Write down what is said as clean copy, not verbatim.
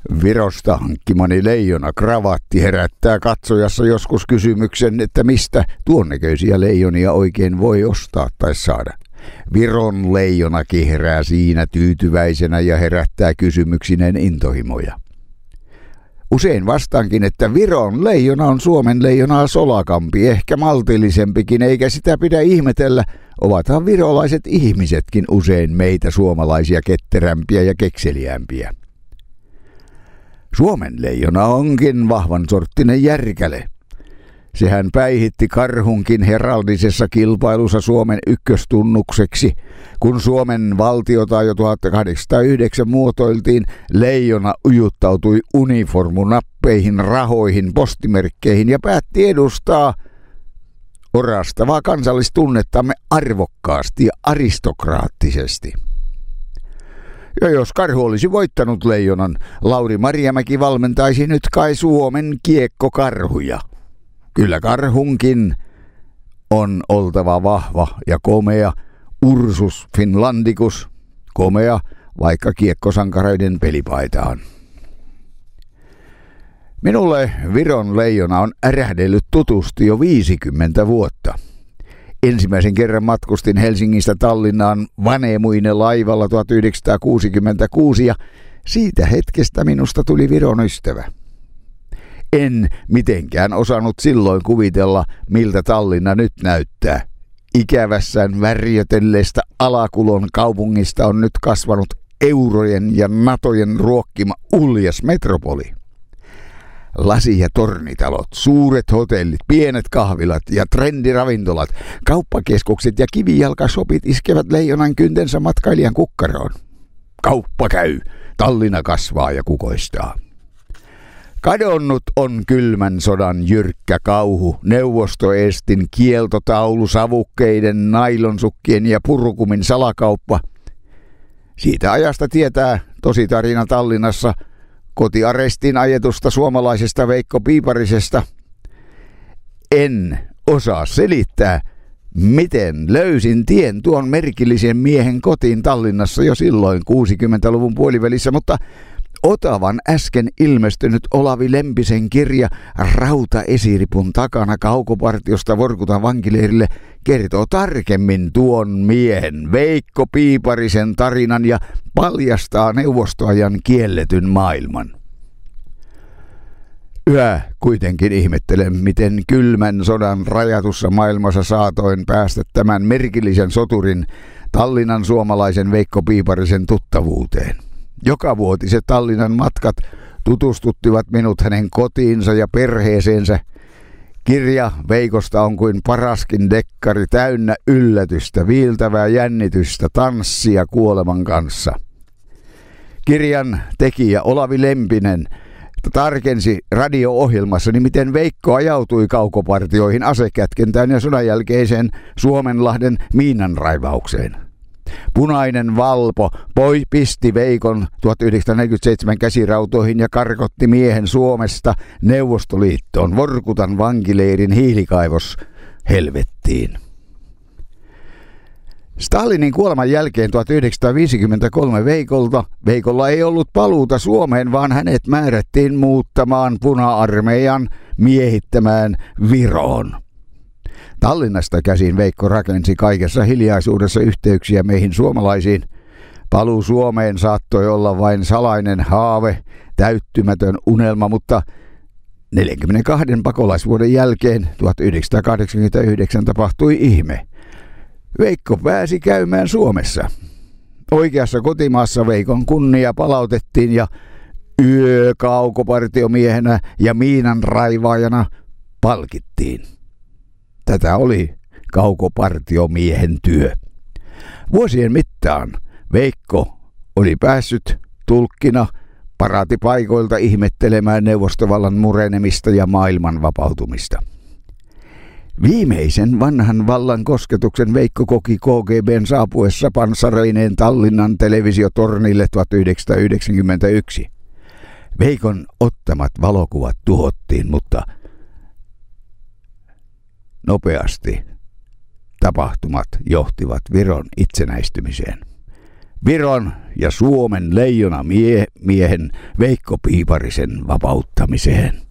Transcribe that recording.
Virosta hankkimani leijona kravatti herättää katsojassa joskus kysymyksen, että mistä tuon näköisiä leijonia oikein voi ostaa tai saada. Viron leijonakin herää siinä tyytyväisenä ja herättää kysymyksineen intohimoja. Usein vastaankin, että Viron leijona on Suomen leijonaa solakampi, ehkä maltillisempikin, eikä sitä pidä ihmetellä. Ovathan virolaiset ihmisetkin usein meitä suomalaisia ketterämpiä ja kekseliämpiä. Suomen leijona onkin vahvan sorttinen järkäle. Sehän päihitti karhunkin heraldisessa kilpailussa Suomen ykköstunnukseksi. Kun Suomen valtiota jo 1809 muotoiltiin, leijona ujuttautui uniformunappeihin, rahoihin, postimerkkeihin ja päätti edustaa orastavaa kansallistunnettamme arvokkaasti ja aristokraattisesti. Ja jos karhu olisi voittanut leijonan, Lauri Marjamäki valmentaisi nyt kai Suomen kiekkokarhuja. Kyllä karhunkin on oltava vahva ja komea, Ursus Finlandicus, komea vaikka kiekkosankareiden pelipaitaan. Minulle Viron leijona on ärähdellyt tutusti jo 50 vuotta. Ensimmäisen kerran matkustin Helsingistä Tallinnaan Vanemuine laivalla 1966 ja siitä hetkestä minusta tuli Viron ystävä. En mitenkään osannut silloin kuvitella, miltä Tallinna nyt näyttää. Ikävässään värjötelleestä Alakulon kaupungista on nyt kasvanut eurojen ja natojen ruokkima uljas metropoli. Lasi- ja tornitalot, suuret hotellit, pienet kahvilat ja trendiravintolat, kauppakeskukset ja kivijalkashopit iskevät leijonan kyntensä matkailijan kukkaroon. Kauppa käy, Tallinna kasvaa ja kukoistaa. Kadonnut on kylmän sodan jyrkkä kauhu, Neuvostoestin kieltotaulu, savukkeiden, nailonsukkien ja purukumin salakauppa. Siitä ajasta tietää tositarina Tallinnassa kotiarestiin ajetusta suomalaisesta Veikko Piiparisesta. En osaa selittää, miten löysin tien tuon merkillisen miehen kotiin Tallinnassa jo silloin 60-luvun puolivälissä, mutta Otavan äsken ilmestynyt Olavi Lempisen kirja Rautaesiripun takana kaukopartiosta Vorkutan vankileirille kertoo tarkemmin tuon miehen Veikko Piiparisen tarinan ja paljastaa neuvostoajan kielletyn maailman. Yhä kuitenkin ihmettelen, miten kylmän sodan rajatussa maailmassa saatoin päästä tämän merkillisen soturin Tallinnan suomalaisen Veikko Piiparisen tuttavuuteen. Jokavuotiset Tallinnan matkat tutustuttivat minut hänen kotiinsa ja perheeseensä. Kirja Veikosta on kuin paraskin dekkari täynnä yllätystä, viiltävää jännitystä, tanssia kuoleman kanssa. Kirjan tekijä Olavi Lempinen tarkensi radio-ohjelmassani, miten Veikko ajautui kaukopartioihin, asekätkentään ja sodan jälkeiseen Suomenlahden miinanraivaukseen. Punainen Valpo pisti Veikon 1947 käsirautoihin ja karkotti miehen Suomesta Neuvostoliittoon Vorkutan vankileirin hiilikaivos helvettiin. Stalinin kuoleman jälkeen 1953 Veikolla ei ollut paluuta Suomeen, vaan hänet määrättiin muuttamaan Puna-armeijan miehittämään Viroon. Tallinnasta käsin Veikko rakensi kaikessa hiljaisuudessa yhteyksiä meihin suomalaisiin. Paluu Suomeen saattoi olla vain salainen haave, täyttymätön unelma, mutta 42 pakolaisvuoden jälkeen 1989 tapahtui ihme. Veikko pääsi käymään Suomessa. Oikeassa kotimaassa Veikon kunnia palautettiin ja yökaukopartiomiehenä ja miinanraivaajana palkittiin. Tätä oli kaukopartiomiehen työ. Vuosien mittaan Veikko oli päässyt tulkkina paraatipaikoilta ihmettelemään neuvostovallan murenemista ja maailman vapautumista. Viimeisen vanhan vallan kosketuksen Veikko koki KGB:n saapuessa panssareineen Tallinnan televisiotornille 1991. Veikon ottamat valokuvat tuhottiin, mutta nopeasti tapahtumat johtivat Viron itsenäistymiseen. Viron ja Suomen leijona miehen Veikko Piiparisen vapauttamiseen.